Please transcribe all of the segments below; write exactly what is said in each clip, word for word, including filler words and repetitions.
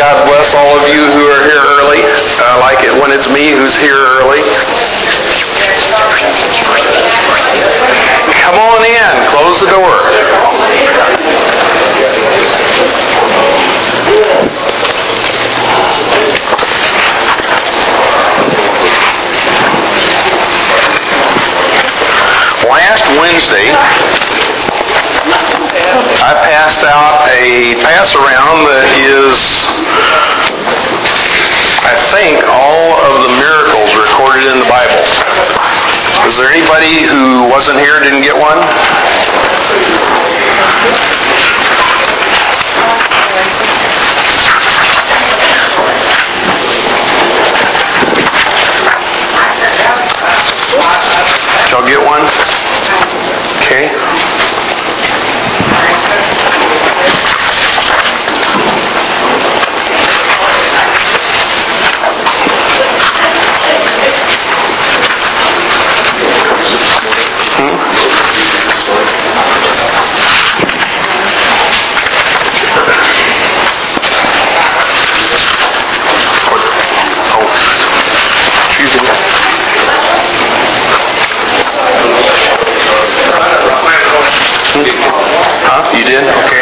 God bless all of you who are here early. I like it when it's me who's here early. Come on in. Close the door. Last Wednesday, I passed out a pass-around that is, I think, all of the miracles recorded in the Bible. Is there anybody who wasn't here, didn't get one? Did y'all get one? Okay. Huh? You did? Okay.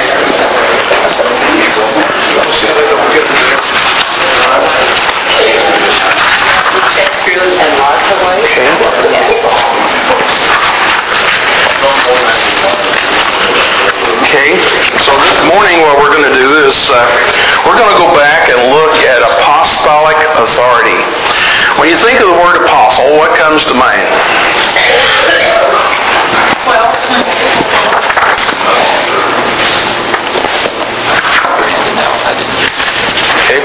Okay. So this morning what we're going to do is uh, we're going to go back and look at apostolic authority. When you think of the word apostle, what comes to mind? Well, okay.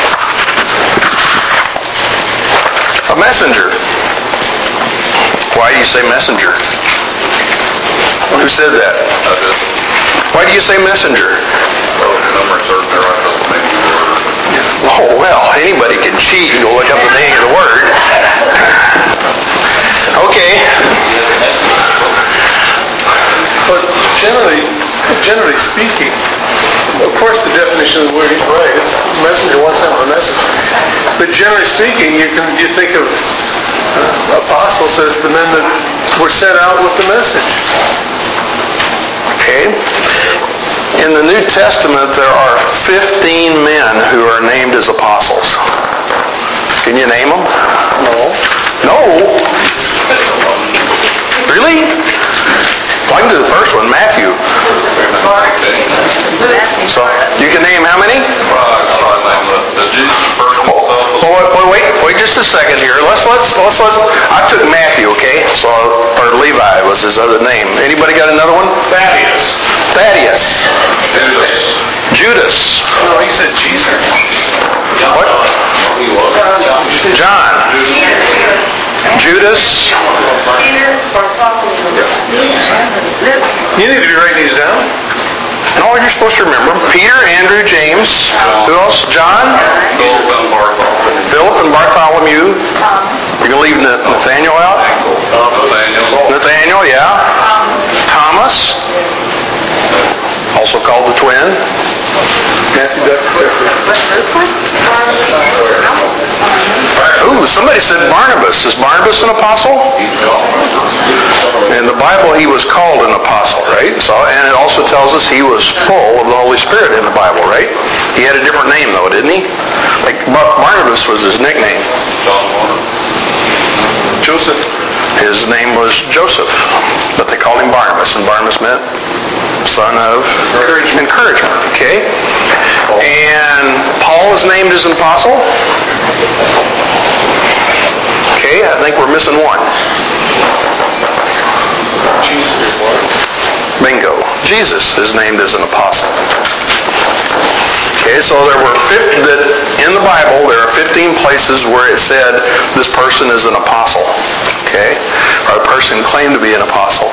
A messenger. Why do you say messenger? Who said that? I did. Why do you say messenger? Well, the number certain there, I thought the name of the word. Oh, well, anybody can cheat and go look up the name of the word. Okay. But generally, generally speaking, of course the definition of the word is right. It's messenger, one sent with a message. But generally speaking, you can you think of uh, apostles as the men that were sent out with the message. Okay. In the New Testament, there are fifteen men who are named as apostles. Can you name them? No. No? Really? Well, I can do the first one, Matthew. So, you can name how many? Well, I thought I named the, the Jesus first one. Oh, wait, wait, wait, wait just a second here. Let's, let's, let's, let's, I took Matthew, okay? So, or Levi was his other name. Anybody got another one? Thaddeus. Thaddeus. Judas. Judas. No, you said Jesus. What? He was. John. Judas. You need to be writing these down. No, you're supposed to remember. Peter, Andrew, James. Who else? John. Philip and Bartholomew. Philip and Bartholomew. You're going to leave Nathaniel out? Nathaniel. Nathaniel, yeah. Thomas. Also called the twin. Matthew Ooh, somebody said Barnabas. Is Barnabas an apostle? In the Bible, he was called an apostle, right? So, and it also tells us he was full of the Holy Spirit in the Bible, right? He had a different name, though, didn't he? Like Barnabas was his nickname. Joseph. His name was Joseph, but they called him Barnabas, and Barnabas meant son of encouragement. encouragement. Okay? And Paul is named as an apostle. Okay, I think we're missing one. Jesus. Bingo. Jesus is named as an apostle. Okay, so there were fifty, that in the Bible there are fifteen places where it said this person is an apostle. Okay? Or a person claimed to be an apostle.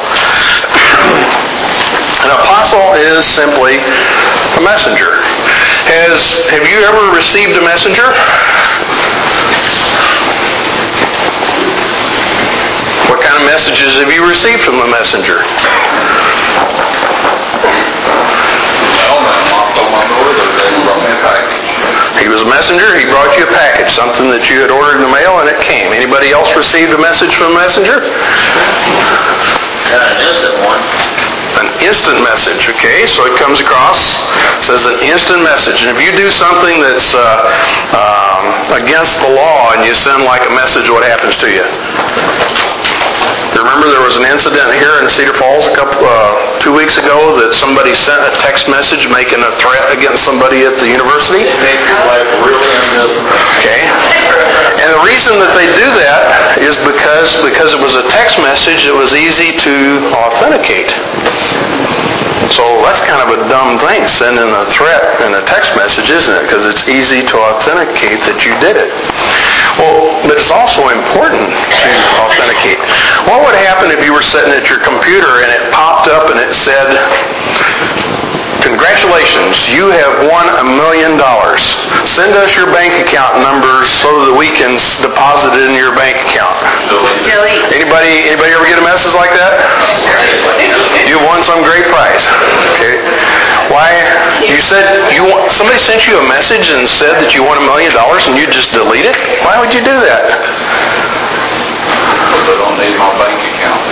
An apostle is simply a messenger. Has have you ever received a messenger? What kind of messages have you received from a messenger? Mailman knocked on my door the other day and brought me a package. He was a messenger. He brought you a package, something that you had ordered in the mail, and it came. Anybody else received a message from a messenger? Got an instant one. An instant message, okay? So it comes across, says an instant message. And if you do something that's uh, um, against the law and you send like a message, what happens to you? Remember there was an incident here in Cedar Falls a couple, uh, two weeks ago that somebody sent a text message making a threat against somebody at the university? It made your life really unbearable. Okay. And the reason that they do that is because because it was a text message, it was easy to authenticate. So that's kind of a dumb thing, sending a threat in a text message, isn't it? Because it's easy to authenticate that you did it. Well, but it's also important to authenticate. What would happen if you were sitting at your computer and it popped up and it said, "Congratulations, you have won a million dollars. Send us your bank account numbers so that we can deposit it in your bank account." Delete. Anybody, anybody ever get a message like that? You won some great prize. Okay. Why? You said you want, somebody sent you a message and said that you won a million dollars and you just delete it? Why would you do that? Because I don't need my bank account.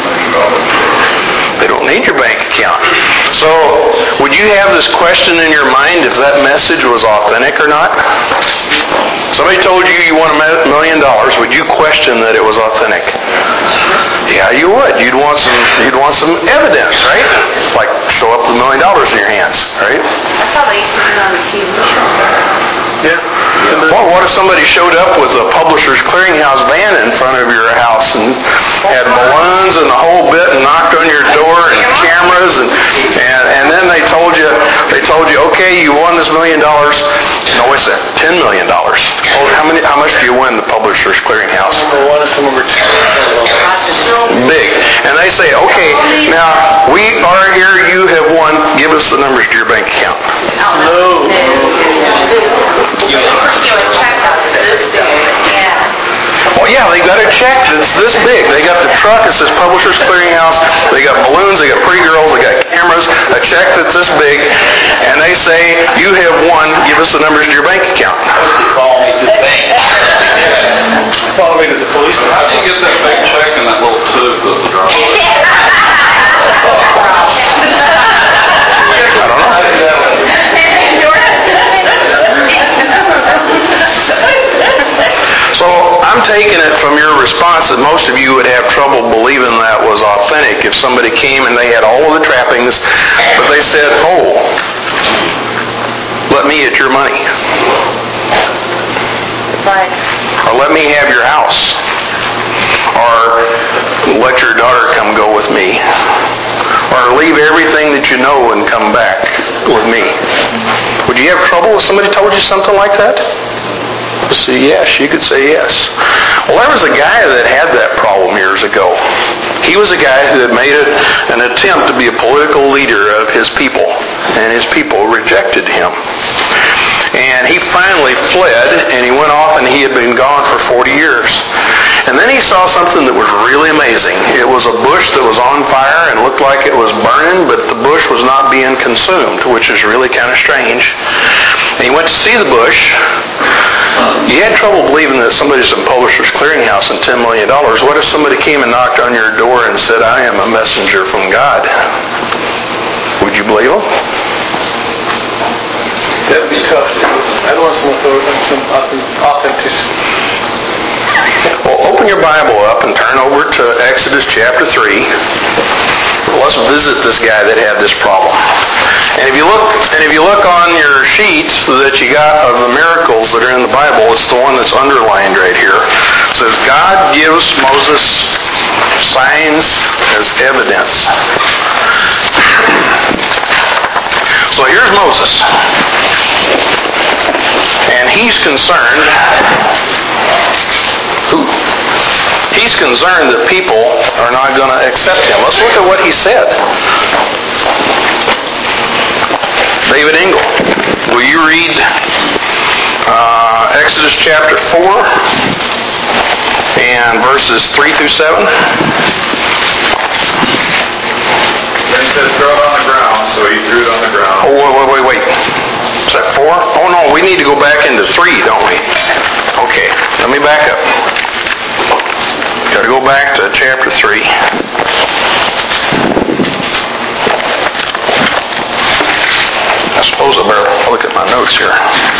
They don't need your bank account. So, would you have this question in your mind if that message was authentic or not? Somebody told you you won a million dollars. Would you question that it was authentic? Yeah, you would. You'd want some. You'd want some evidence, right? Like show up with a million dollars in your hands, right? That's how they used to do it on the T V show. Yeah. Well, what if somebody showed up with a Publishers Clearinghouse van in front of your house and had balloons and the whole bit and knocked on your door and cameras and and, and then they told you they told you okay, you won this million dollars. No, wait a second, ten million dollars. Oh, how many? How much do you win the Publishers Clearinghouse? Number one and number two. Big. And they say, okay, now we are here. You have won. Give us the numbers to your bank account. No. You a check that's this big. Yeah. Well, yeah, they got a check that's this big. They got the truck that says Publishers Clearinghouse. They got balloons. They got pretty girls. They got cameras. A check that's this big. And they say, you have won. Give us the numbers to your bank account. What's it called? Me to the bank. Follow me to the police. How do you get that big check in that little tube that the driver? I don't know. So I'm taking it from your response that most of you would have trouble believing that was authentic if somebody came and they had all of the trappings, but they said, oh, let me get your money. Right. Or let me have your house. Or let your daughter come go with me. Or leave everything that you know and come back with me. Would you have trouble if somebody told you something like that? Say yes, you could say yes. Well, there was a guy that had that problem years ago. He was a guy who had made a, an attempt to be a political leader of his people, and his people rejected him. And he finally fled, and he went off, and he had been gone for forty years. And then he saw something that was really amazing. It was a bush that was on fire and looked like it was burning, but the bush was not being consumed, which is really kind of strange. And he went to see the bush. He had trouble believing that somebody's in Publishers Clearinghouse and ten million dollars. What if somebody came and knocked on your door and said, I am a messenger from God? Would you believe him? That'd be tough. I'd want some some authenticity. Well, open your Bible up and turn over to Exodus chapter three. Let's visit this guy that had this problem. And if you look, and if you look on your sheet that you got of the miracles that are in the Bible, it's the one that's underlined right here. It says God gives Moses signs as evidence. So here's Moses. And he's concerned. Who? He's concerned that people are not going to accept him. Let's look at what he said. David Engel, will you read uh, Exodus chapter four and verses three through seven? Then he said, throw it on the ground. So he threw it on the ground. Oh, wait, wait, wait, wait. Is that four? Oh no, we need to go back into three, don't we? Okay, let me back up. Got to go back to chapter three. I suppose I better look at my notes here.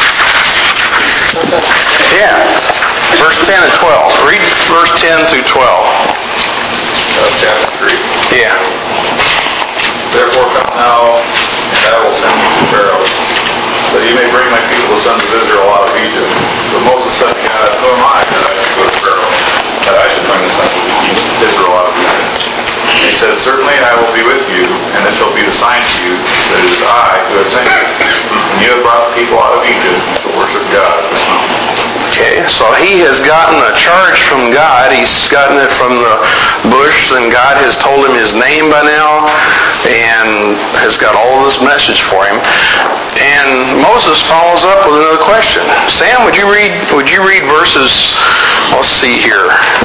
Yeah, verse ten and twelve. Read verse ten through twelve. Uh, chapter three. Yeah. Therefore come now, and I will send you to Pharaoh, that you may bring my people, the sons of Israel, out of Egypt. But Moses said to God, who am I that I should go to Pharaoh, that I should bring the sons of Israel out of Egypt? And he said, certainly I will be with you, and this shall be the sign to you, that it is I who have sent you. And you have brought the people out of Egypt, and shall worship God at this mountain. Okay, so he has gotten a charge from God. He's gotten it from the bush, and God has told him his name by now, and has got all of this message for him. And Moses follows up with another question. Sam, would you read? Would you read verses? Let's see here.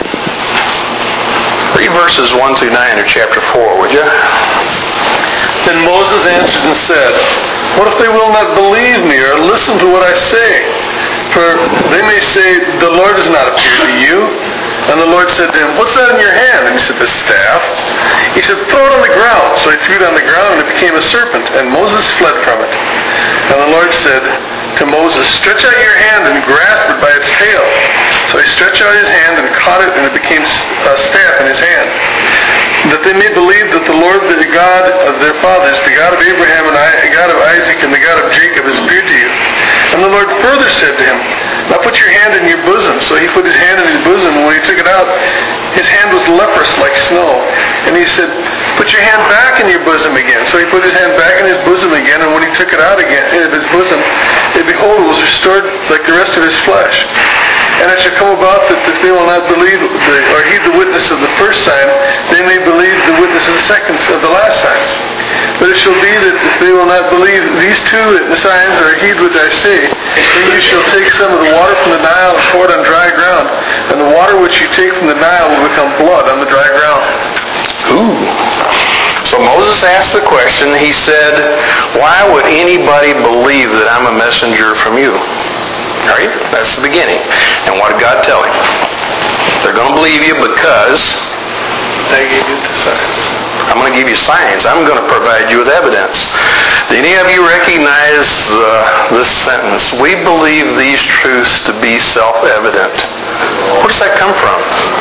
Read verses one through nine of chapter four, would you? Then Moses answered and said, what if they will not believe me or listen to what I say? For they may say, the Lord does not appear to you. And the Lord said to him, what's that in your hand? And he said, the staff. He said, throw it on the ground. So he threw it on the ground, and it became a serpent. And Moses fled from it. And the Lord said to Moses, stretch out your hand and grasp it by its tail. So he stretched out his hand and caught it, and it became a staff in his hand. That they may believe that the Lord, the God of their fathers, the God of Abraham and the God of Isaac and the God of Jacob has appeared to you. And the Lord further said to him, now put your hand in your bosom. So he put his hand in his bosom, and when he took it out, his hand was leprous like snow. And he said, put your hand back in your bosom again. So he put his hand back in his bosom again, and when he took it out again in his bosom, and behold, it was restored like the rest of his flesh. And it shall come about that if they will not believe the, or heed the witness of the first sign, they may believe the witness of the second, of the last sign. But it shall be that if they will not believe these two signs or heed what I say, then you shall take some of the water from the Nile and pour it on dry ground, and the water which you take from the Nile will become blood on the dry ground. Ooh. So Moses asked the question. He said, why would anybody believe that I'm a messenger from you? All right? That's the beginning. And what did God tell him? They're going to believe you because I gave you the signs. I'm going to give you signs. I'm going to provide you with evidence. Do any of you recognize the, this sentence? We believe these truths to be self-evident. Where does that come from?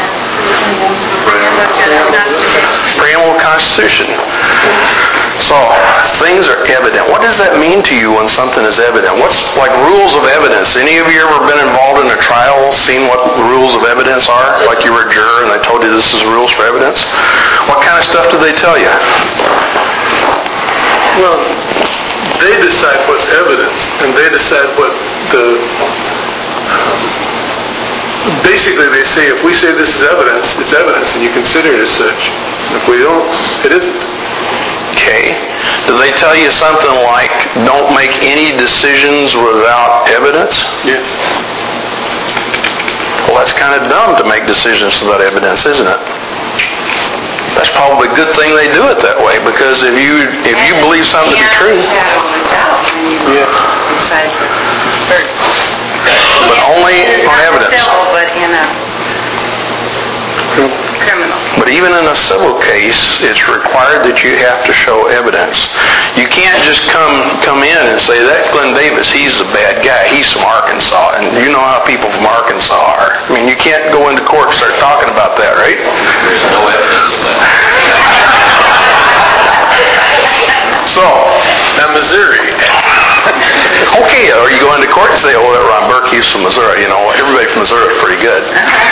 Preamble Constitution. So, things are evident. What does that mean to you when something is evident? What's like rules of evidence? Any of you ever been involved in a trial, seen what the rules of evidence are? Like you were a juror and they told you this is rules for evidence? What kind of stuff did they tell you? Well, they decide what's evidence, and they decide what the... Basically, they say, if we say this is evidence, it's evidence, and you consider it as such. If we don't, it isn't. Okay. Do they tell you something like, don't make any decisions without evidence? Yes. Well, that's kind of dumb to make decisions without evidence, isn't it? That's probably a good thing they do it that way, because if you if you believe something to be true... Yes. But only on evidence. Civil, but in a criminal. But even in a civil case, it's required that you have to show evidence. You can't just come come in and say, that Glenn Davis, he's a bad guy. He's from Arkansas. And you know how people from Arkansas are. I mean, you can't go into court and start talking about that, right? There's no evidence of that. So, Now, Missouri. okay, or you go into court and say, oh, that Ron Burke, he's from Missouri. You know, everybody from Missouri is pretty good.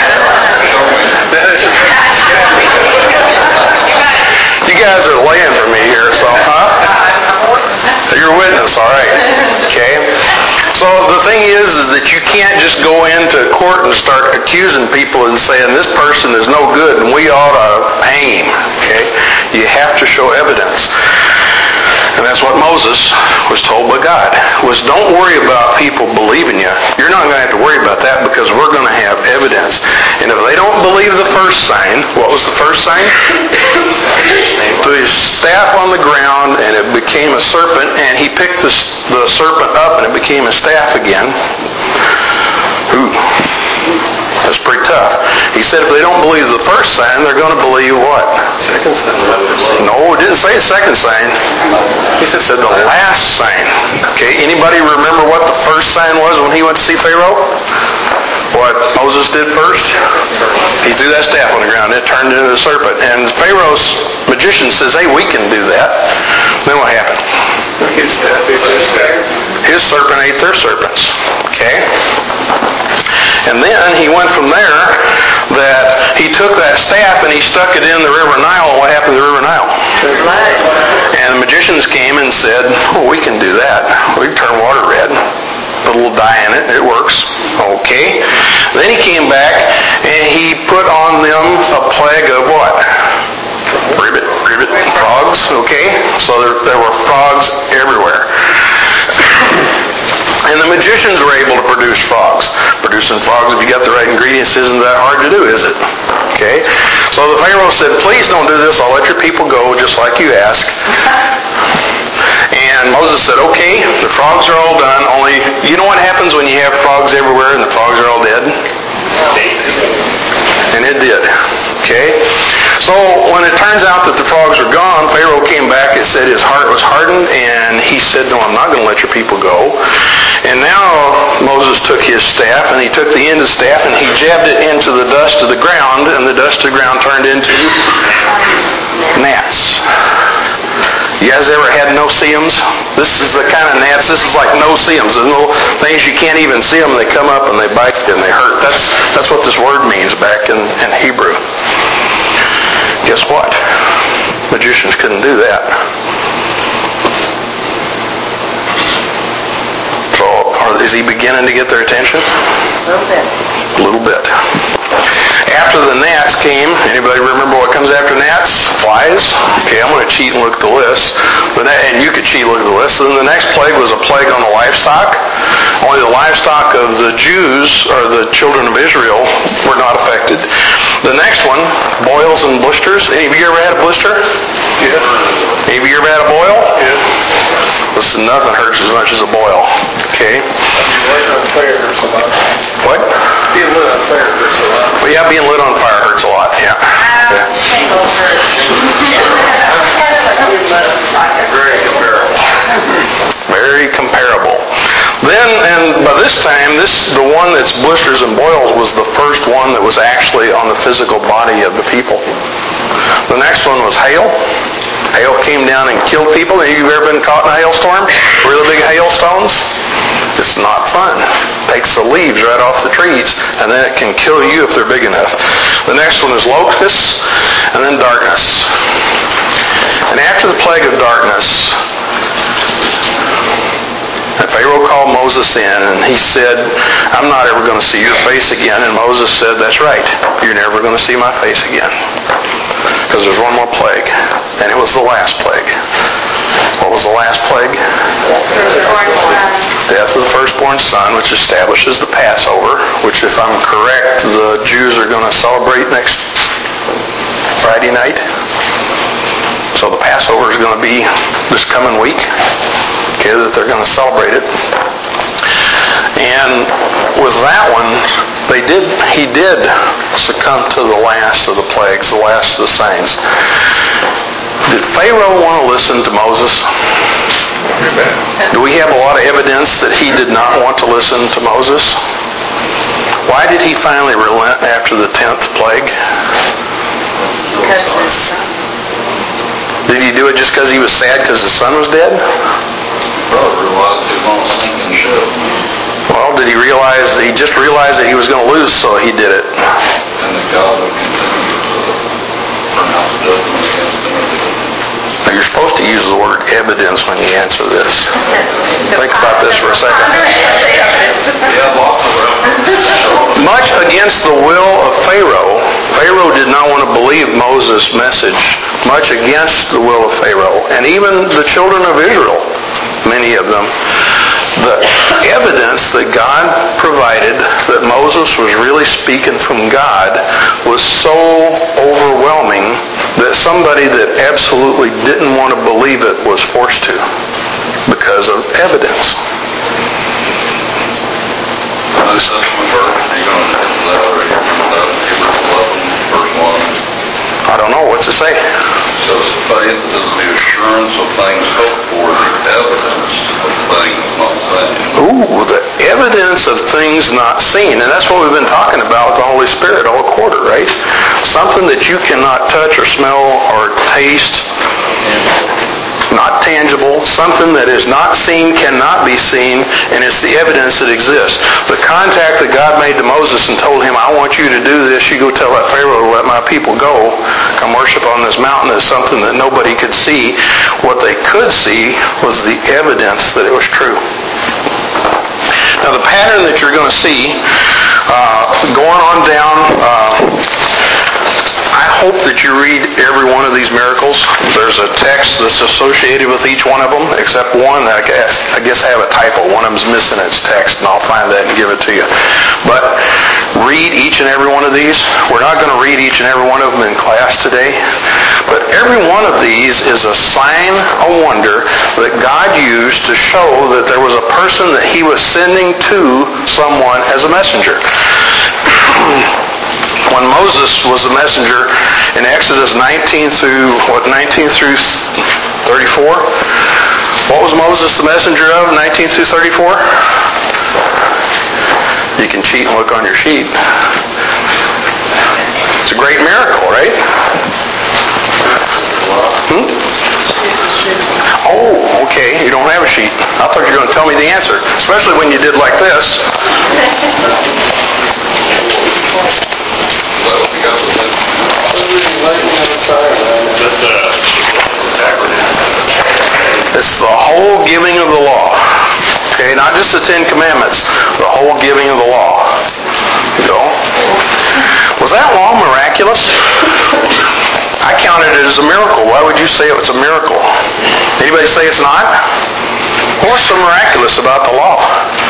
You guys are laying for me here, so, huh? You're a witness, all right. Okay? So the thing is, is that you can't just go into court and start accusing people and saying, this person is no good and we ought to hang him. Okay? You have to show evidence. And that's what Moses was told by God, was don't worry about people believing you. You're not going to have to worry about that because we're going to have evidence. And if they don't believe the first sign, what was the first sign? Put his staff on the ground and it became a serpent, and he picked the, the serpent up and it became a staff again. Ooh. That's pretty tough. He said if they don't believe the first sign, they're going to believe what? Second sign. No, it didn't say second sign. He said, said the last sign. Okay, anybody remember what the first sign was when he went to see Pharaoh? What Moses did first? He threw that staff on the ground. It turned into a serpent. And Pharaoh's magician says, hey, we can do that. Then what happened? His staff ate their staff. His serpent ate their serpents. Okay? And then he went from there that he took that staff and he stuck it in the river Nile. And what happened to the river Nile? And the magicians came and said, oh, we can do that. We can turn water red. Put a little dye in it. It works. Okay. Then he came back and he put on them a plague of what? Ribbit, ribbit, frogs. Okay. So there, there were frogs everywhere. And the magicians were able to produce frogs. Producing frogs, if you got the right ingredients, isn't that hard to do, is it? Okay? So the Pharaoh said, please don't do this. I'll let your people go just like you asked. And Moses said, okay, the frogs are all done. Only, you know what happens when you have frogs everywhere and the frogs are all dead? And it did. Okay? So when it turns out that the frogs are gone, Pharaoh came back. It said his heart was hardened, and he said, no, I'm not going to let your people go. And now Moses took his staff, and he took the end of the staff, and he jabbed it into the dust of the ground, and the dust of the ground turned into gnats. You guys ever had no-see-ums? This is the kind of gnats, this is like no-see-ums. There's no things you can't even see them. They come up and they bite and they hurt. That's that's what this word means back in, in Hebrew. Guess what? Magicians couldn't do that. So, are, is he beginning to get their attention? A little bit. A little bit. After the gnats came, anybody remember what comes after gnats? Flies. Okay, I'm going to cheat and look at the list. But that, and you could cheat and look at the list. Then the next plague was a plague on the livestock. Only the livestock of the Jews, or the children of Israel, were not affected. The next one, boils and blisters. Any of you ever had a blister? Yes. Any of you ever had a boil? Yes. Listen, nothing hurts as much as a boil. Okay? Light on fire hurts a lot. What? Being lit on fire hurts a lot. Well, yeah, being lit on fire hurts a lot. Yeah. Uh, shingles hurt. Very comparable. Very comparable. Then, and by this time, this the one that's blisters and boils was the first one that was actually on the physical body of the people. The next one was hail. Hail came down and killed people. Have you ever been caught in a hailstorm? Really big hailstones? It's not fun. It takes the leaves right off the trees, and then it can kill you if they're big enough. The next one is locusts, and then darkness. And after the plague of darkness, and Pharaoh called Moses in, and he said, I'm not ever going to see your face again. And Moses said, that's right. You're never going to see my face again. Because there's one more plague, and it was the last plague. What was the last plague? Death of the firstborn son, which establishes the Passover, which, if I'm correct, the Jews are going to celebrate next Friday night. So the Passover is going to be this coming week, okay, that they're going to celebrate it. And with that one, they did. He did succumb to the last of the plagues, the last of the signs. Did Pharaoh want to listen to Moses? Do we have a lot of evidence that he did not want to listen to Moses? Why did he finally relent after the tenth plague? Because his son. Did he do it just because he was sad because his son was dead? Brother realized he was on a sinking ship. Well, did he realize, he just realized that he was going to lose, so he did it? And that God would continue to pronounce judgment against him. Now, you're supposed to use the word evidence when you answer this. Think about this for a second. Yeah, lots of evidence. Much against the will of Pharaoh, Pharaoh did not want to believe Moses' message. Much against the will of Pharaoh, and even the children of Israel, many of them, the evidence that God provided that Moses was really speaking from God was so overwhelming that somebody that absolutely didn't want to believe it was forced to because of evidence. This is the verse, are you going to take that or are you going to that? Hebrews eleven, verse one. I don't know. What's it say? It says, faith is the assurance of things hoped for, the evidence of things not seen. Ooh, the evidence of things not seen. And that's what we've been talking about with the Holy Spirit all quarter, right? Something that you cannot touch or smell or taste. Not tangible, something that is not seen, cannot be seen, and it's the evidence that exists. The contact that God made to Moses and told him, I want you to do this, you go tell that Pharaoh to let my people go, come worship on this mountain, is something that nobody could see. What they could see was the evidence that it was true. Now the pattern that you're going to see, uh, going on down, uh, I hope that you read every one of these miracles. There's a text that's associated with each one of them, except one that I guess I guess I have a typo. One of them's missing its text, and I'll find that and give it to you. But read each and every one of these. We're not going to read each and every one of them in class today, but every one of these is a sign, a wonder that God used to show that there was a person that He was sending to someone as a messenger. When Moses was the messenger in Exodus nineteen through, what, nineteen through thirty-four? What was Moses the messenger of, nineteen through thirty-four? You can cheat and look on your sheet. It's a great miracle, right? Hmm? Oh, okay. You don't have a sheet. I thought you were going to tell me the answer, especially when you did like this. It's the whole giving of the law. Okay, not just the Ten Commandments, the whole giving of the law. You know? Was that law miraculous? I counted it as a miracle. Why would you say it was a miracle? Anybody say it's not? What's so miraculous about the law?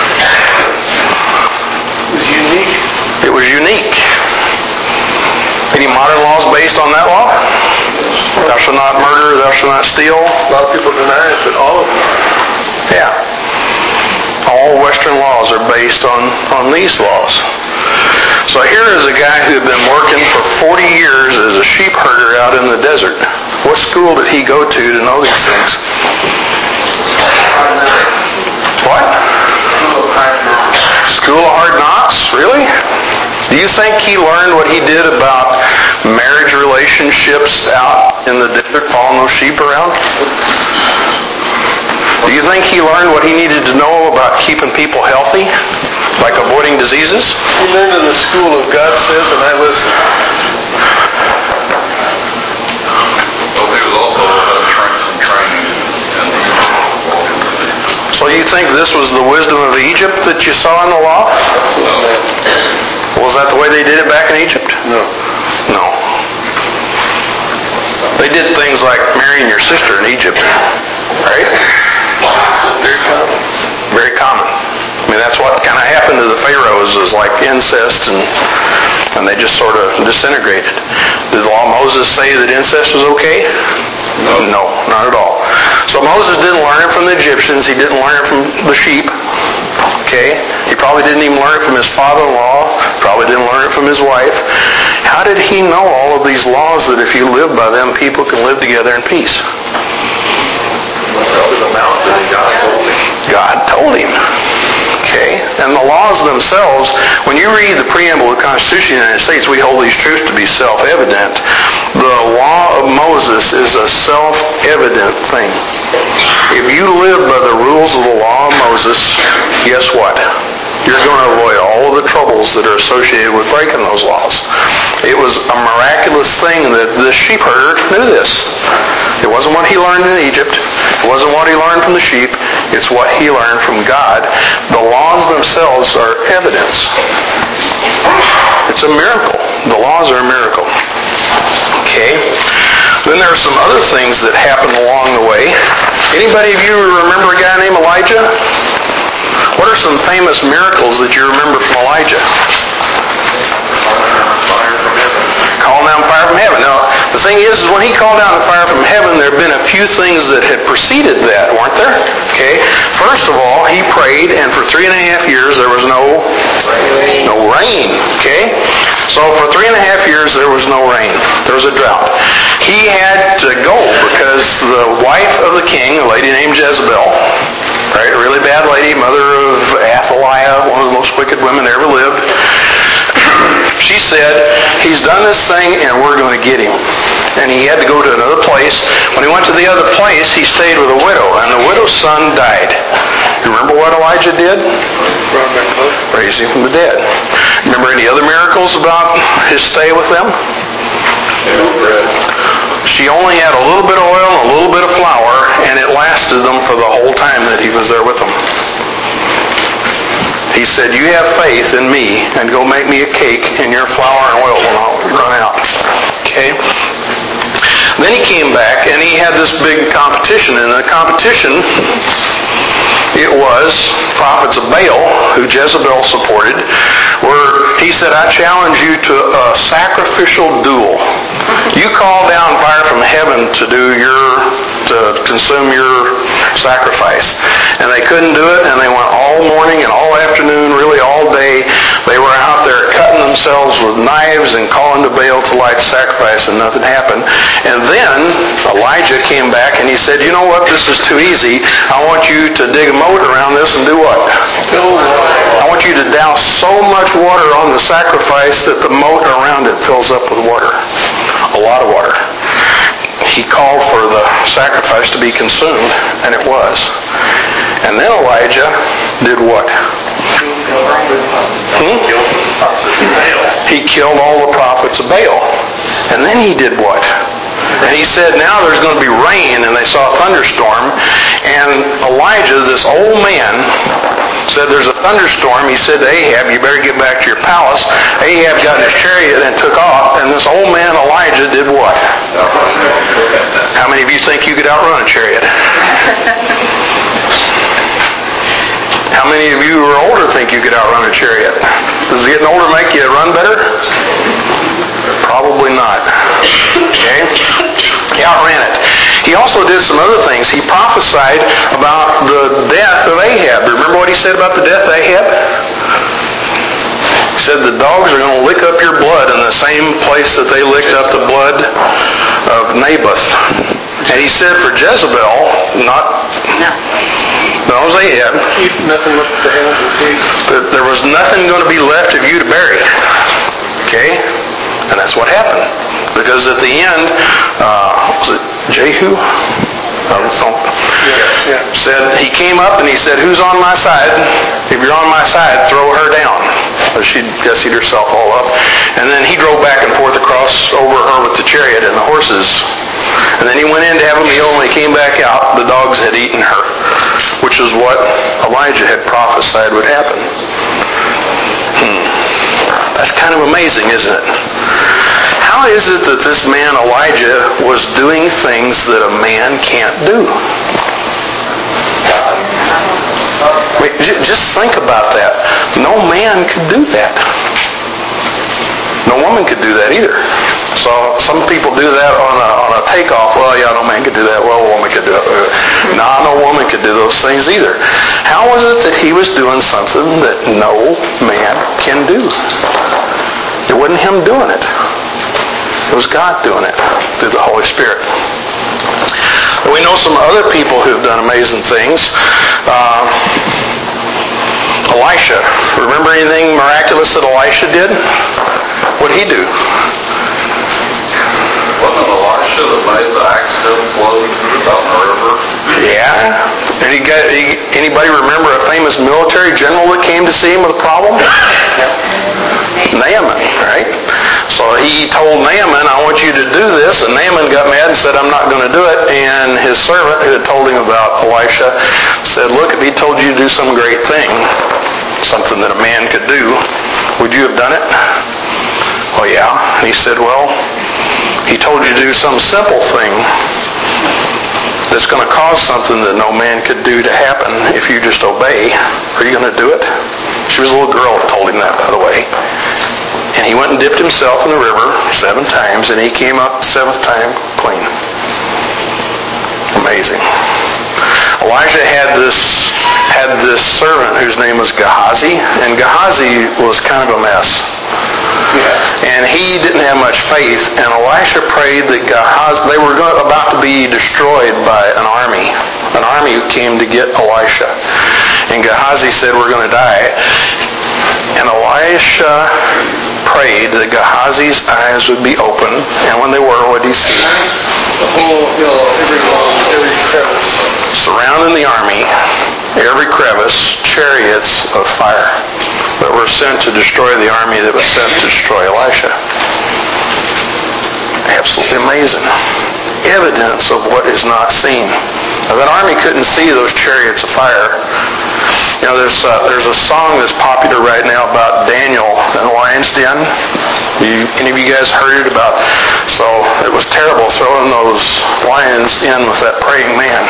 It was unique. It was unique. Any modern laws based on that law? Thou shalt not murder, thou shalt not steal. A lot of people deny it, but all of them are. Yeah. All Western laws are based on, on these laws. So here is a guy who had been working for forty years as a sheep herder out in the desert. What school did he go to to know these things? What? School of Hard Knocks? Really? Do you think he learned what he did about marriage relationships out in the desert, following those sheep around? Do you think he learned what he needed to know about keeping people healthy, like avoiding diseases? He learned in the school of God says, and I listen. Well, he was also uh, trained some training in the So you think this was the wisdom of Egypt that you saw in the law? Was that the way they did it back in Egypt? No. No. They did things like marrying your sister in Egypt, right? Very common. Very common. I mean, that's what kind of happened to the pharaohs, is like incest, and and they just sort of disintegrated. Did the law of Moses say that incest was okay? No, no, not at all. So Moses didn't learn it from the Egyptians. He didn't learn it from the sheep. Okay? He probably didn't even learn it from his father-in-law. Probably didn't learn it from his wife. How did he know all of these laws that if you live by them, people can live together in peace? Up in the mountain, and God told him. God told him. Okay? And the laws themselves, when you read the preamble of the Constitution of the United States, we hold these truths to be self-evident. The law of Moses is a self-evident thing. If you live by the rules of the law of Moses, guess what? You're going to avoid all of the troubles that are associated with breaking those laws. It was a miraculous thing that the sheep herder knew this. It wasn't what he learned in Egypt. It wasn't what he learned from the sheep. It's what he learned from God. The laws themselves are evidence. It's a miracle. The laws are a miracle. Okay? Then there are some other things that happened along the way. Anybody of you remember a guy named Elijah? What are some famous miracles that you remember from Elijah? Call down fire from heaven. Now, the thing is, is when he called down the fire from heaven, there had been a few things that had preceded that, weren't there? Okay. First of all, he prayed, and for three and a half years there was no rain. No rain. Okay. So for three and a half years there was no rain. There was a drought. He had to go because the wife of the king, a lady named Jezebel, right, a really bad lady, mother of Athaliah, one of the most wicked women that ever lived. She said, he's done this thing and we're going to get him. And he had to go to another place. When he went to the other place, he stayed with a widow, and the widow's son died. You remember what Elijah did? Raised him from the dead. Remember any other miracles about his stay with them? She only had a little bit of oil and a little bit of flour, and it lasted them for the whole time that he was there with them. He said, you have faith in me, and go make me a cake, and your flour and oil will not run out. Okay? Then he came back, and he had this big competition. And the competition, it was prophets of Baal, who Jezebel supported, where he said, I challenge you to a sacrificial duel. You call down fire from heaven to do your, to consume your sacrifice. And they couldn't do it, and they went all morning and all afternoon, really all day. They were out there cutting themselves with knives and calling to Baal to light sacrifice, and nothing happened. And then Elijah came back and he said, you know what, this is too easy. I want you to dig a moat around this and do what? I want you to douse so much water on the sacrifice that the moat around it fills up with water. A lot of water. He called for the sacrifice to be consumed, and it was. And then Elijah did what? Hmm? He killed all the prophets of Baal. And then he did what? And he said, now there's going to be rain, and they saw a thunderstorm. And Elijah, this old man, said, there's a thunderstorm. He said to Ahab, you better get back to your palace. Ahab got in his chariot and took off, and this old man Elijah did what? How many of you think you could outrun a chariot? How many of you who are older think you could outrun a chariot? Does getting older make you run better? Probably not. Okay? He outran it. He also did some other things. He prophesied about the death of Ahab. Remember what he said about the death of Ahab? He said the dogs are going to lick up your blood in the same place that they licked up the blood of Naboth. And he said for Jezebel, not... No, it was Ahab. Nothing left to hands and feet. That there was nothing going to be left of you to bury. Okay? And that's what happened. Because at the end, uh, was it Jehu? Um, Yes, yeah. Said, he came up and he said, who's on my side? If you're on my side, throw her down. But she'd guess eat herself all up. And then he drove back and forth across over her with the chariot and the horses. And then he went in to have a meal, and when he came back out, the dogs had eaten her, which is what Elijah had prophesied would happen. Hmm. That's kind of amazing, isn't it? How is it that this man Elijah was doing things that a man can't do? Wait, just think about that. No man could do that. No woman could do that either. So some people do that on a, on a takeoff. Well, yeah, no man could do that. Well, a woman could do it. No, no woman could do those things either. How was it that he was doing something that no man can do? It wasn't him doing it. It was God doing it through the Holy Spirit. We know some other people who've done amazing things. Uh, Elisha. Remember anything miraculous that Elisha did? What'd he do? Wasn't it Elisha that made the accident float down the river? Yeah. Any guy, anybody remember a famous military general that came to see him with a problem? Naaman, right? So he told Naaman, I want you to do this, and Naaman got mad and said, I'm not going to do it. And his servant, who had told him about Elisha, said, look, if he told you to do some great thing, something that a man could do, would you have done it? Oh, yeah. And he said, well, He told you to do some simple thing that's going to cause something that no man could do to happen if you just obey. Are you going to do it? She was a little girl that told him that, by the way. And he went and dipped himself in the river seven times, and he came up the seventh time clean. Amazing. Elijah had this had this servant whose name was Gehazi, and Gehazi was kind of a mess. And he didn't have much faith, and Elisha prayed that Gehazi, they were going, about to be destroyed by an army. An army came to get Elisha. And Gehazi said, we're going to die. And Elisha prayed that Gehazi's eyes would be open, and when they were, what did he see? The whole hill, every wall, every crevice. Surrounding the army, every crevice, chariots of fire that were sent to destroy the army that was sent to destroy Elisha. Absolutely amazing. Evidence of what is not seen. Now, that army couldn't see those chariots of fire. You know, there's a, there's a song that's popular right now about Daniel and the lion's den. You, any of you guys heard it about? So it was terrible throwing those lions in with that praying man.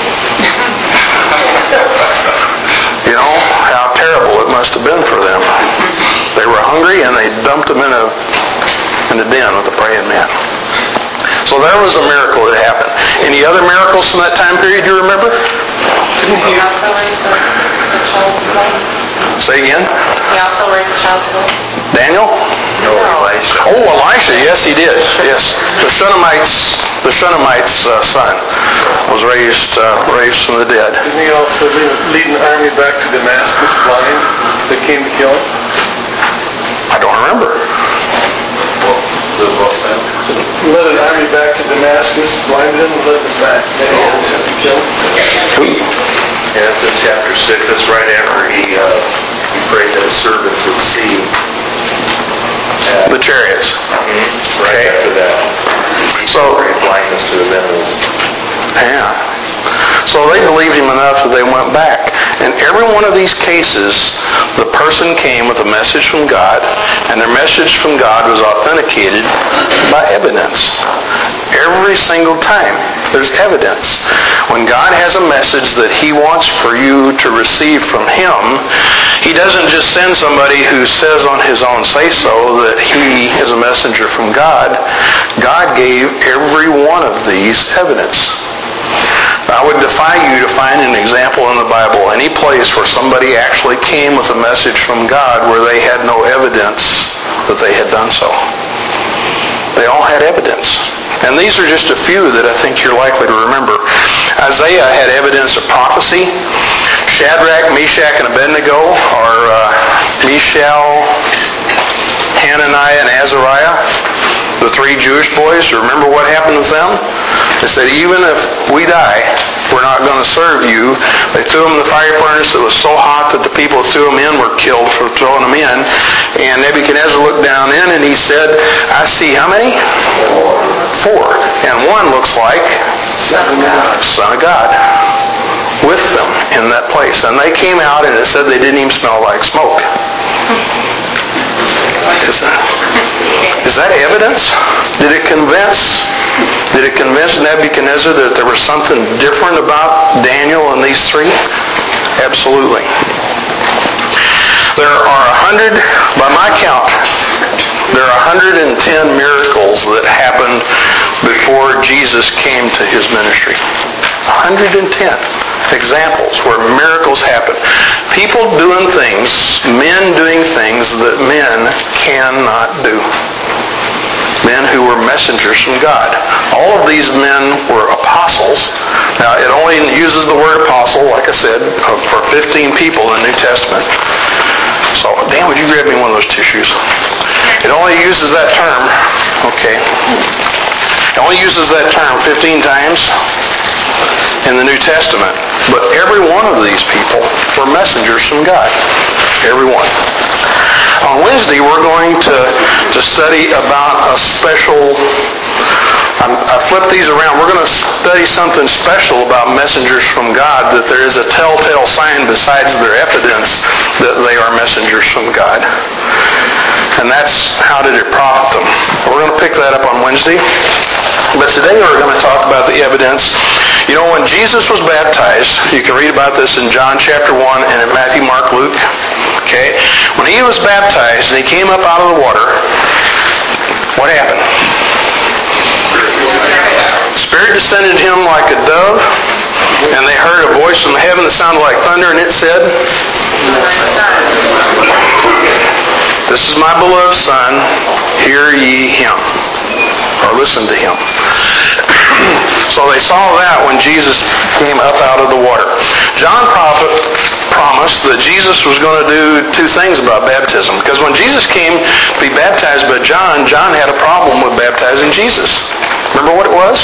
You know how terrible it must have been for them. They were hungry and they dumped them in a in a den with a praying man. So there was a miracle that happened. Any other miracles from that time period you remember? He also raised the, the child's life. Say again? He also raised the child's life. Daniel? No, Elisha. Oh, Elisha. Yes, he did. Yes, the Shunammite's the Shunammite's uh, son was raised uh, raised from the dead. Didn't he also lead, lead an army back to Damascus blind that came to kill him? I don't remember. He led an army back to Damascus, blinded him, and led them back. Then he was sent to kill him. Who? Yeah, it's in chapter six. That's right after he uh, he prayed that his servants would see. Uh, The chariots. mm-hmm. Right Okay. after that. So, blindness to his enemies. yeah. So they believed him enough that they went back. In every one of these cases, the person came with a message from God, and their message from God was authenticated by evidence. Every single time, there's evidence. When God has a message that He wants for you to receive from Him, He doesn't just send somebody who says on his own say-so that he is a messenger from God. God gave every one of these evidence. I would defy you to find an example in the Bible, any place where somebody actually came with a message from God where they had no evidence that they had done so. They all had evidence. And these are just a few that I think you're likely to remember. Isaiah had evidence of prophecy. Shadrach, Meshach, and Abednego are uh, Mishael, Hananiah, and Azariah, the three Jewish boys. Remember what happened with them? They said, even if we die, we're not going to serve you. They threw them in the fire furnace that was so hot that the people who threw them in were killed for throwing them in. And Nebuchadnezzar looked down in and he said, I see how many? Four. And one looks like Son of God. Son of God with them in that place. And they came out and it said they didn't even smell like smoke. Is that, is that evidence? Did it convince Did it convince Nebuchadnezzar that there was something different about Daniel and these three? Absolutely. There are a hundred, by my count, there are one hundred ten miracles that happened before Jesus came to His ministry. one hundred ten examples where miracles happen. People doing things, men doing things that men cannot do. Men who were messengers from God. All of these men were apostles. Now, it only uses the word apostle, like I said, for fifteen people in the New Testament. So, Dan, would you grab me one of those tissues? It only uses that term, okay. It only uses that term fifteen times in the New Testament. But every one of these people were messengers from God. Every one. On Wednesday, we're going to, to study about a special I'm, I flipped these around. We're going to study something special about messengers from God, that there is a telltale sign besides their evidence that they are messengers from God. And that's, how did it profit them? We're going to pick that up on Wednesday. But today we're going to talk about the evidence. You know, when Jesus was baptized, you can read about this in John chapter one and in Matthew, Mark, Luke. Okay? When he was baptized and he came up out of the water, what happened? The Spirit descended him like a dove, and they heard a voice from heaven that sounded like thunder, and it said, "This is my beloved Son, hear ye him," or listen to him. So they saw that when Jesus came up out of the water. John prophet promised that Jesus was going to do two things about baptism. Because when Jesus came to be baptized by John, John had a problem with baptizing Jesus. Remember what it was?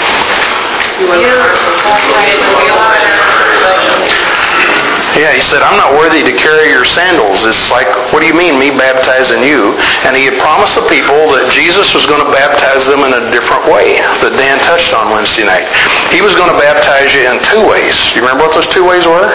Yeah, he said, "I'm not worthy to carry your sandals." It's like, what do you mean, me baptizing you? And he had promised the people that Jesus was going to baptize them in a different way that Dan touched on Wednesday night. He was going to baptize you in two ways. You remember what those two ways were?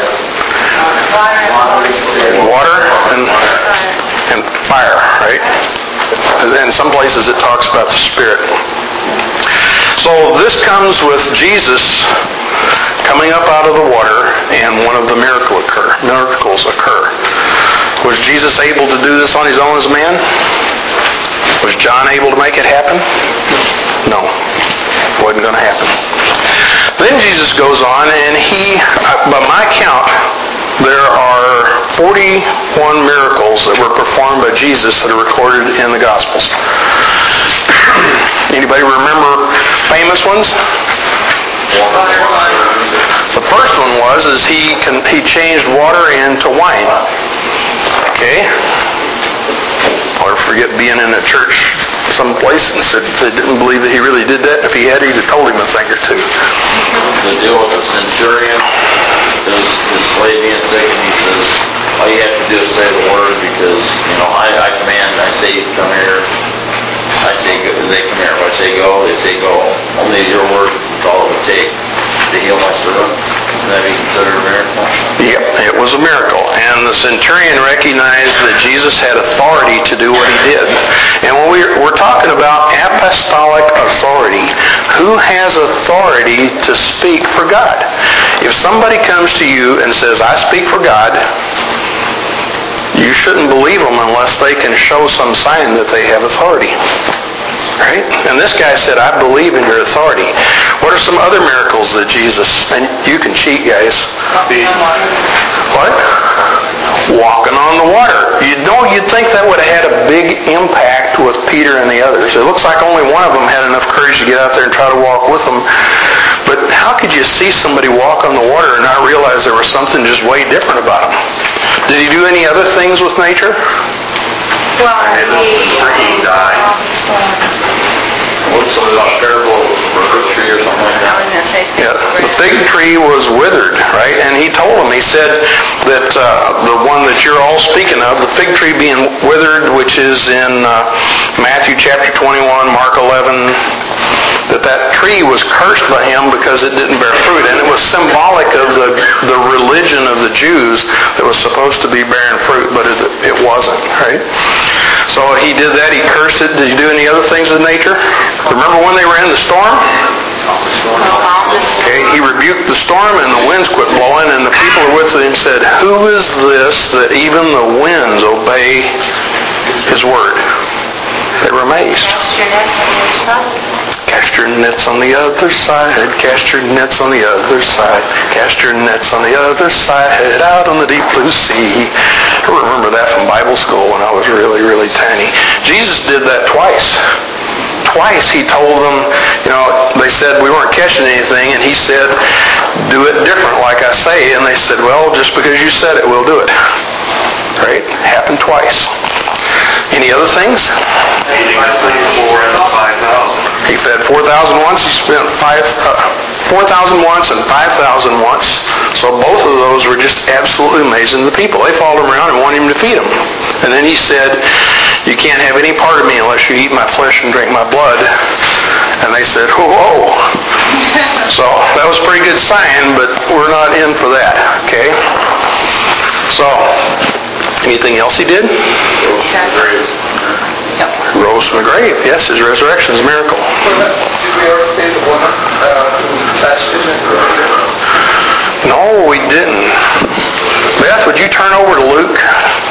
Water and, and fire, right? And then some places it talks about the Spirit. So this comes with Jesus coming up out of the water, and one of the miracle occur, miracles occur. Was Jesus able to do this on his own as man? Was John able to make it happen? No. It wasn't going to happen. Then Jesus goes on, and he, by my count, there are forty-one miracles that were performed by Jesus that are recorded in the Gospels. Anybody remember famous ones? The first one was is he can, he changed water into wine. Okay? Or forget being in a church someplace and said they didn't believe that he really did that. If he had, he'd have told him a thing or two. The deal with the centurion, his, his slave being sick, and he says, all you have to do is say the word, because, you know, I, I command, I say come here, I say go, they come here. If I say go, they say go. Only your word is all it would take to heal my servant. Can that be considered a miracle? Yep, it was a miracle. And the centurion recognized that Jesus had authority to do what he did. And when we're, we're talking about apostolic authority, who has authority to speak for God? If somebody comes to you and says, I speak for God, you shouldn't believe them unless they can show some sign that they have authority. Right? And this guy said, I believe in your authority. What are some other miracles that Jesus, and you can cheat, guys. What? Walking on the water. You know, you'd think that would have had a big impact with Peter and the others. It looks like only one of them had enough courage to get out there and try to walk with them. But how could you see somebody walk on the water and not realize there was something just way different about him? Did he do any other things with nature? Well, he died. What's the parable of the tree or something like that? Yeah, the fig tree was withered, right? And he told them, he said that uh, the one that you're all speaking of, the fig tree being withered, which is in uh, Matthew chapter twenty-one, Mark eleven, that that tree was cursed by him because it didn't bear fruit. And it was symbolic of the, the religion of the Jews that was supposed to be bearing fruit, but it, it wasn't, right? So he did that, he cursed it. Did he do any other things with nature? Remember when they were in the storm? Okay, he rebuked the storm and the winds quit blowing, and the people who were with him said, who is this that even the winds obey his word? They were amazed. Cast your nets on the other side. Cast your nets on the other side. Cast your nets on the other side. Head out on the deep blue sea. I remember that from Bible school when I was really, really tiny. Jesus did that twice. Twice he told them, you know, they said we weren't catching anything, and he said, do it different like I say. And they said, well, just because you said it, we'll do it. Right? Happened twice. Any other things? He fed four thousand once. He spent five, uh, four thousand once and five thousand once. So both of those were just absolutely amazing to the people. They followed him around and wanted him to feed them. And then he said, you can't have any part of me unless you eat my flesh and drink my blood. And they said, whoa, whoa. So that was a pretty good sign, but we're not in for that, okay? So, anything else he did? Rose from the grave. Yes, his resurrection is a miracle. Did we already say the woman uh, touched him? No, we didn't. Beth, would you turn over to Luke?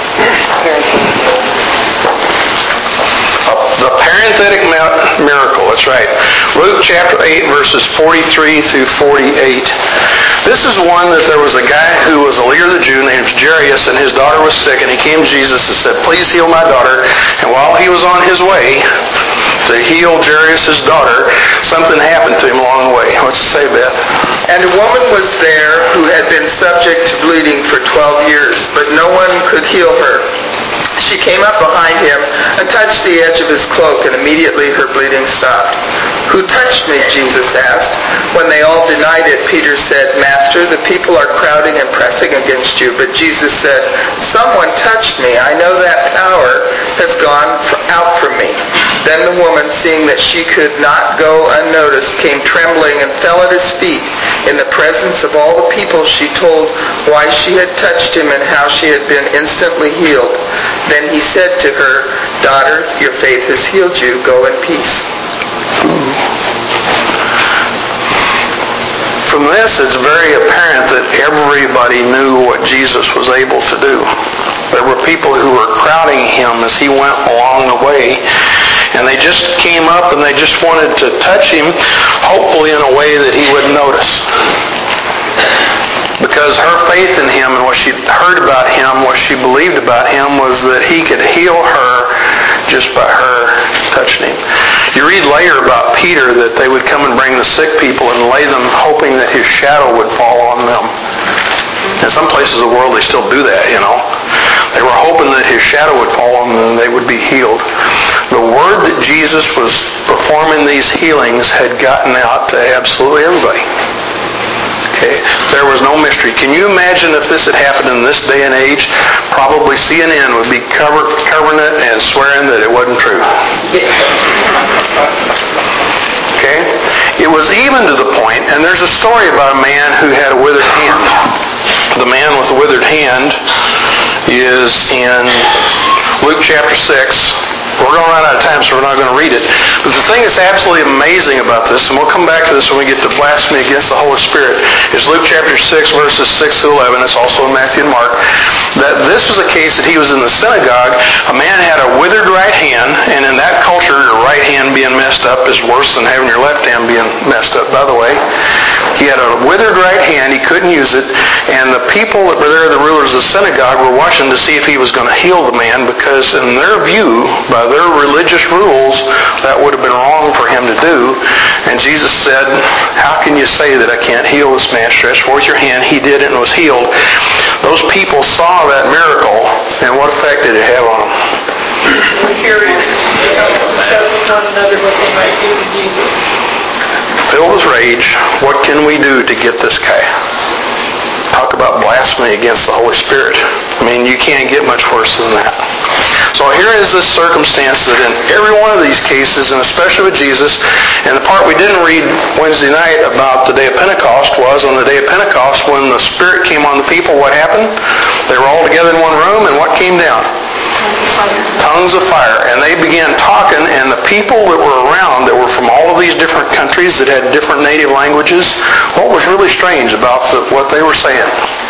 The parenthetic miracle, that's right. Luke chapter eight, verses forty-three through forty-eight. This is one that there was a guy who was a leader of the Jew named Jairus, and his daughter was sick, and he came to Jesus and said, please heal my daughter. And while he was on his way to heal Jairus' daughter, something happened to him along the way. What's it say, Beth? And a woman was there who had been subject to bleeding for twelve years, but no one could heal her. She came up behind him and touched the edge of his cloak, and immediately her bleeding stopped. Who touched me? Jesus asked. When they all denied it, Peter said, Master, the people are crowding and pressing against you. But Jesus said, someone touched me. I know that power has gone out from me. Then the woman, seeing that she could not go unnoticed, came trembling and fell at his feet. In the presence of all the people, she told why she had touched him and how she had been instantly healed. Then he said to her, Daughter, your faith has healed you. Go in peace. From this, it's very apparent that everybody knew what Jesus was able to do. There were people who were crowding him as he went along the way, and they just came up and they just wanted to touch him, hopefully in a way that he wouldn't notice. Because her faith in him and what she'd heard about him, what she believed about him, was that he could heal her just by her touching him. You read later about Peter that they would come and bring the sick people and lay them hoping that his shadow would fall on them. In some places of the world they still do that, you know. They were hoping that his shadow would fall on them and they would be healed. The word that Jesus was performing these healings had gotten out to absolutely everybody. Okay. There was no mystery. Can you imagine if this had happened in this day and age? Probably C N N would be cover, covering it and swearing that it wasn't true. Okay? It was even to the point, and there's a story about a man who had a withered hand. The man with the withered hand is in Luke chapter six. We're going to run out of time, so we're not going to read it. But the thing that's absolutely amazing about this, and we'll come back to this when we get to blasphemy against the Holy Spirit, is Luke chapter six, verses six to eleven. It's also in Matthew and Mark. That this was a case that he was in the synagogue. A man had a withered right hand, and in that culture, your right hand being messed up is worse than having your left hand being messed up, by the way. He had a withered right hand. He couldn't use it. And the people that were there, the rulers of the synagogue, were watching to see if he was going to heal the man, because in their view, by their religious rules, that would have been wrong for him to do. And Jesus said, how can you say that I can't heal this man? Stretch forth your hand. He did it and was healed. Those people saw that miracle, and what effect did it have on them? Filled with rage, what can we do to get this guy? Talk about blasphemy against the Holy Spirit. I mean, you can't get much worse than that. So here is this circumstance that in every one of these cases, and especially with Jesus, and the part we didn't read Wednesday night about the day of Pentecost was, on the day of Pentecost, when the Spirit came on the people, what happened? They were all together in one room, and what came down? Tongues of fire. And they began talking, and the people that were around, that were from all of these different countries that had different native languages, what was really strange about the, what they were saying?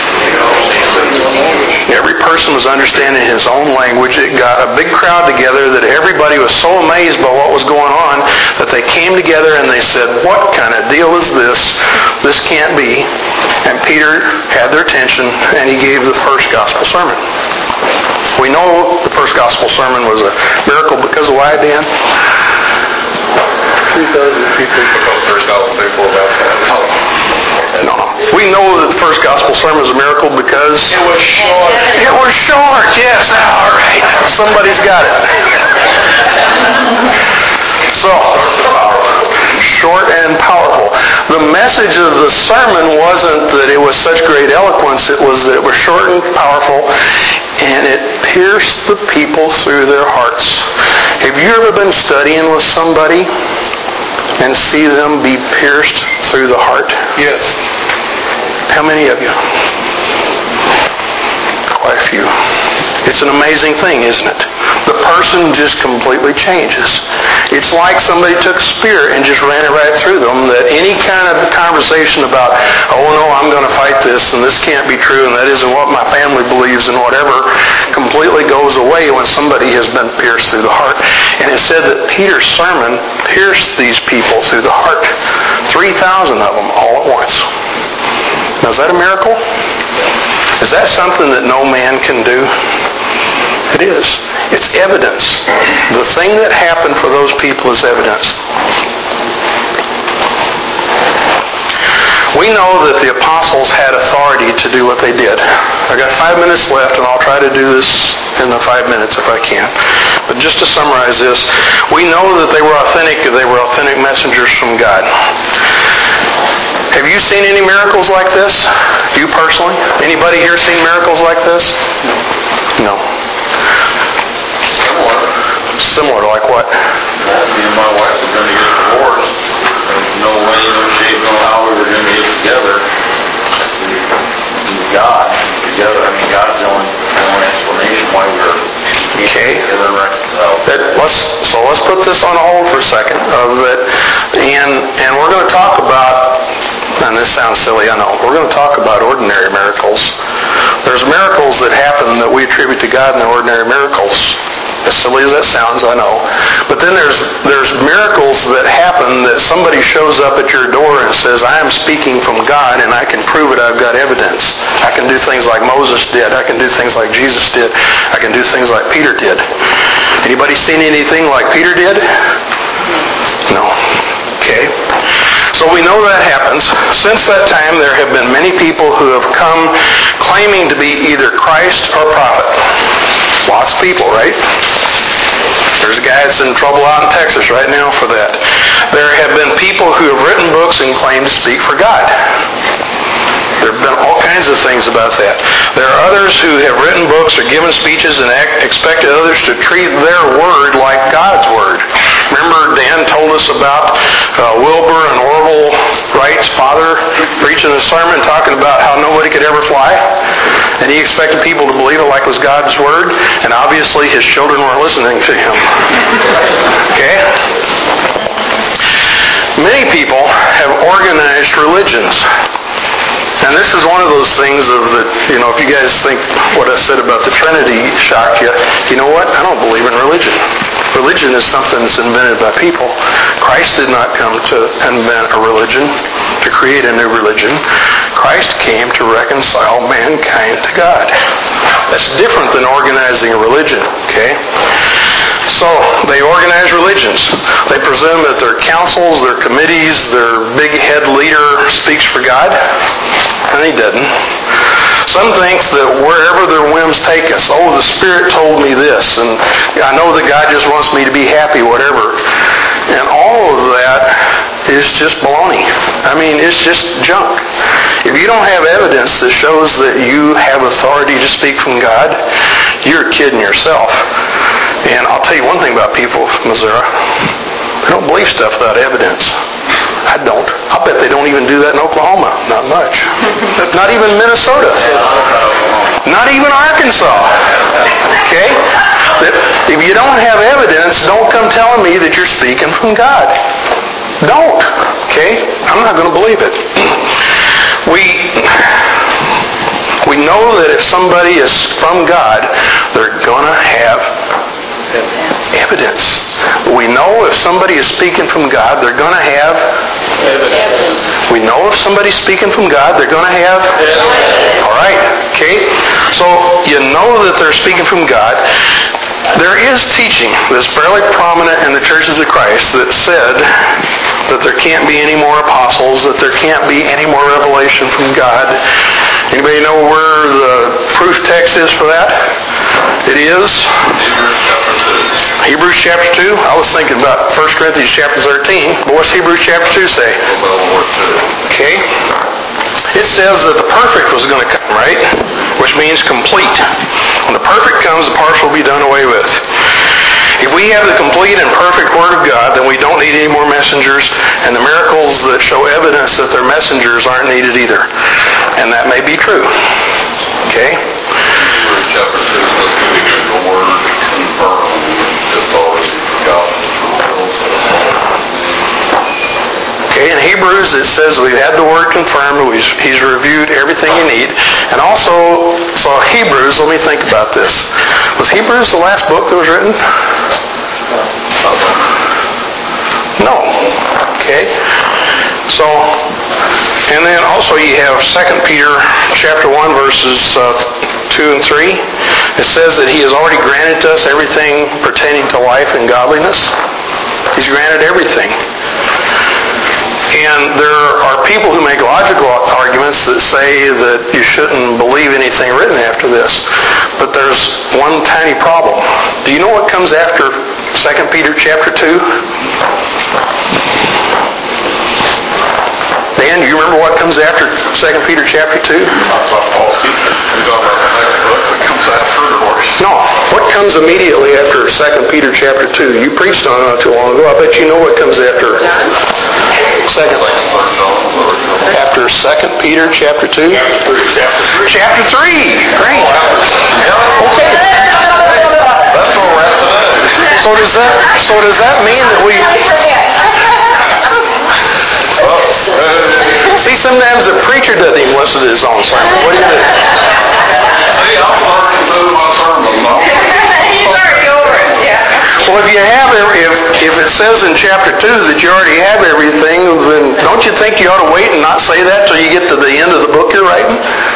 Every person was understanding his own language. It got a big crowd together that everybody was so amazed by what was going on that they came together and they said, what kind of deal is this? This can't be. And Peter had their attention, and he gave the first gospel sermon. We know the first gospel sermon was a miracle because of why, Dan? two thousand people become first gospel people about that. No, no. We know that the first gospel sermon was a miracle because it was short. It was short, yes. All right. Somebody's got it. So, short and powerful. The message of the sermon wasn't that it was such great eloquence. It was that it was short and powerful, and it pierce the people through their hearts. Have you ever been studying with somebody and see them be pierced through the heart? Yes. How many of you? Quite a few. It's an amazing thing, isn't it? The person just completely changes. It's like somebody took a spear and just ran it right through them, that any kind of conversation about, oh no, I'm going to fight this, and this can't be true, and that isn't what my family believes, and whatever, completely goes away when somebody has been pierced through the heart. And it said that Peter's sermon pierced these people through the heart. three thousand of them all at once. Now, is that a miracle? Is that something that no man can do? It is. It's evidence. The thing that happened for those people is evidence. We know that the apostles had authority to do what they did. I've got five minutes left, and I'll try to do this in the five minutes if I can. But just to summarize this, we know that they were authentic, they were authentic messengers from God. Have you seen any miracles like this? You personally? Anybody here seen miracles like this? No. Similar. Similar, like what? Me and my wife were going to get divorced. There's no way, no shape, no how we were going to get together. God together. I mean, God's the only, the only explanation why we were okay. together and reconciled. That, let's, so let's put this on hold for a second. Of that, and and we're going to talk about, and this sounds silly, I know. We're going to talk about ordinary miracles. There's miracles that happen that we attribute to God, and they're ordinary miracles. As silly as that sounds, I know. But then there's there's miracles that happen that somebody shows up at your door and says, I am speaking from God and I can prove it, I've got evidence. I can do things like Moses did. I can do things like Jesus did. I can do things like Peter did. Anybody seen anything like Peter did? No. Okay. So we know that happens. Since that time, there have been many people who have come claiming to be either Christ or prophet. Lots of people, right? There's a guy that's in trouble out in Texas right now for that. There have been people who have written books and claim to speak for God. There have been all kinds of things about that. There are others who have written books or given speeches and expected others to treat their word like God's word. Remember Dan told us about uh, Wilbur and Orville Wright's father preaching a sermon talking about how nobody could ever fly? And he expected people to believe it like it was God's word, and obviously his children weren't listening to him. Okay? Many people have organized religions. And this is one of those things of the, you know, if you guys think what I said about the Trinity shocked you, you know what? I don't believe in religion. Religion is something that's invented by people. Christ did not come to invent a religion, to create a new religion. Christ came to reconcile mankind to God. That's different than organizing a religion, okay? So, they organize religions. They presume that their councils, their committees, their big head leader speaks for God, and he doesn't. Some think that wherever their whims take us, oh, the Spirit told me this, and I know that God just wants me to be happy, whatever. And all of that is just baloney. I mean, it's just junk. If you don't have evidence that shows that you have authority to speak from God, you're kidding yourself. And I'll tell you one thing about people of Missouri. They don't believe stuff without evidence. I don't. I'll bet they don't even do that in Oklahoma. Not much. Not even Minnesota. Not even Arkansas. Okay? If you don't have evidence, don't come telling me that you're speaking from God. Don't. Okay? I'm not going to believe it. We... We know that if somebody is from God, they're going to have evidence. We know if somebody is speaking from God, they're going to have evidence. We know if somebody's speaking from God, they're going to have evidence. All right. Okay? So you know that they're speaking from God. There is teaching that's fairly prominent in the churches of Christ that said that there can't be any more apostles, that there can't be any more revelation from God. Anybody know where the proof text is for that? It is Hebrews chapter two. I was thinking about First Corinthians chapter thirteen, but what's Hebrews chapter two say? Okay. It says that the perfect was going to come, right? We which means complete. When the perfect comes, the partial will be done away with. If we have the complete and perfect Word of God, then we don't need any more messengers, and the miracles that show evidence that they're messengers aren't needed either. And that may be true. Okay? Hebrews chapter two says we get the Word confirmed. It's already gospel fulfilled. Okay, in Hebrews it says we've had the Word confirmed, we've, he's reviewed everything you need. And also, so Hebrews, let me think about this. Was Hebrews the last book that was written? No. Okay. So, and then also you have Second Peter chapter one, verses uh, two and three. It says that he has already granted to us everything pertaining to life and godliness. He's granted everything. And there are people who make logical arguments that say that you shouldn't believe anything written after this. But there's one tiny problem. Do you know what comes after Second Peter chapter two? Dan, do you remember what comes after Second Peter chapter two? False teachers. You're talking about the next book that comes after divorce. No. What comes immediately after Second Peter chapter two? You preached on it not too long ago. I bet you know what comes after. Second. After Second Peter chapter two? Chapter three. Chapter three. Great. Okay. That's where we're at today. So does that so does that mean that we see sometimes the preacher doesn't even listen to his own sermon. What do you do? See, I'm learning through my sermon. He's already over it, yeah. Well, if you have if if it says in chapter two that you already have everything, then don't you think you ought to wait and not say that till you get to the end of the book you're writing?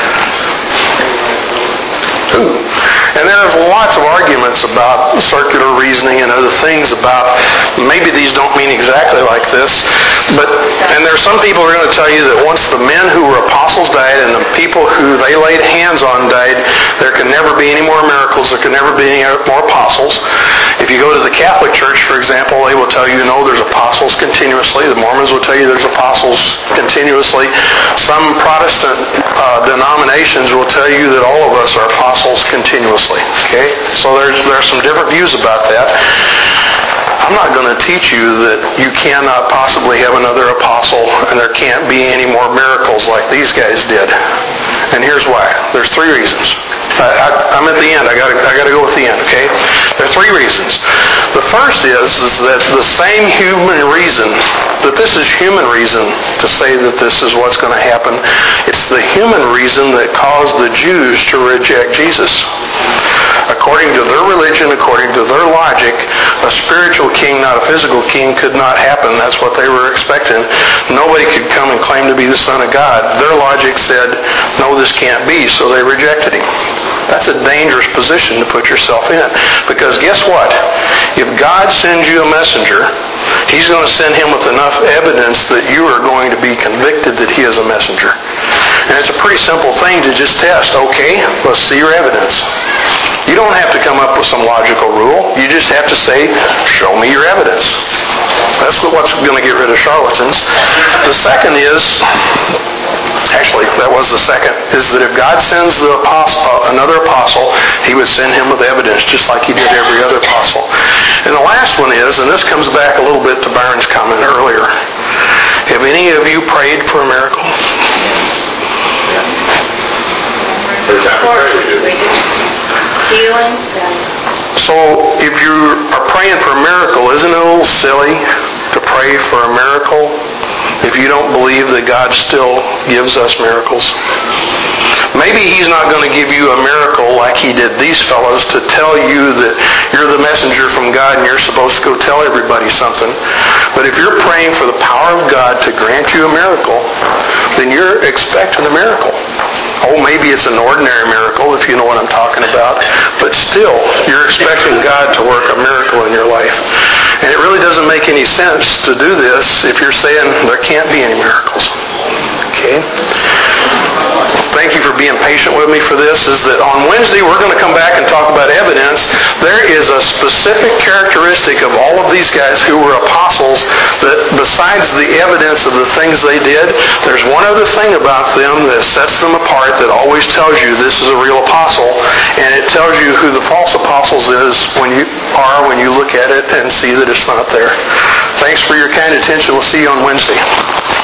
Ooh. And there's lots of arguments about circular reasoning and other things about maybe these don't mean exactly like this, but and there's some people who are going to tell you that once the men who were apostles died and the people who they laid hands on died, there can never be any more miracles, there can never be any more apostles. If you go to the Catholic Church, for example, they will tell you, no, there's apostles continuously. The Mormons will tell you there's apostles continuously. Some Protestant uh, denominations will tell you that all of us are apostles continuously. Okay? So there's there's some different views about that. I'm not going to teach you that you cannot possibly have another apostle and there can't be any more miracles like these guys did. And here's why. There's three reasons. I, I, I'm at the end. I got I got to go with the end. Okay? There are three reasons. The first is is that the same human reason, that this is human reason to say that this is what's going to happen. It's the human reason that caused the Jews to reject Jesus. According to their religion, according to their logic, a spiritual king, not a physical king, could not happen. That's what they were expecting. Nobody could come and claim to be the Son of God. Their logic said, no, this can't be, so they rejected him. That's a dangerous position to put yourself in. Because guess what? If God sends you a messenger, he's going to send him with enough evidence that you are going to be convicted that he is a messenger. And it's a pretty simple thing to just test. Okay, let's see your evidence. You don't have to come up with some logical rule. You just have to say, show me your evidence. That's what's going to get rid of charlatans. The second is, actually, that was the second, is that if God sends the apostle, uh, another apostle, he would send him with evidence, just like he did every other apostle. And the last one is, and this comes back a little bit to Byron's comment earlier, have any of you prayed for a miracle? Every time we pray, we do. We do. Healings and... So, if you are praying for a miracle, isn't it a little silly to pray for a miracle if you don't believe that God still gives us miracles? Maybe he's not going to give you a miracle like he did these fellows to tell you that you're the messenger from God and you're supposed to go tell everybody something. But if you're praying for the power of God to grant you a miracle, then you're expecting a miracle. Oh, maybe it's an ordinary miracle, if you know what I'm talking about. But still, you're expecting God to work a miracle in your life. And it really doesn't make any sense to do this if you're saying there can't be any miracles. Okay? Thank you for being being patient with me for this, is that on Wednesday we're going to come back and talk about evidence. There is a specific characteristic of all of these guys who were apostles that besides the evidence of the things they did, there's one other thing about them that sets them apart that always tells you this is a real apostle, and it tells you who the false apostles is when you are when you look at it and see that it's not there. Thanks for your kind attention. We'll see you on Wednesday.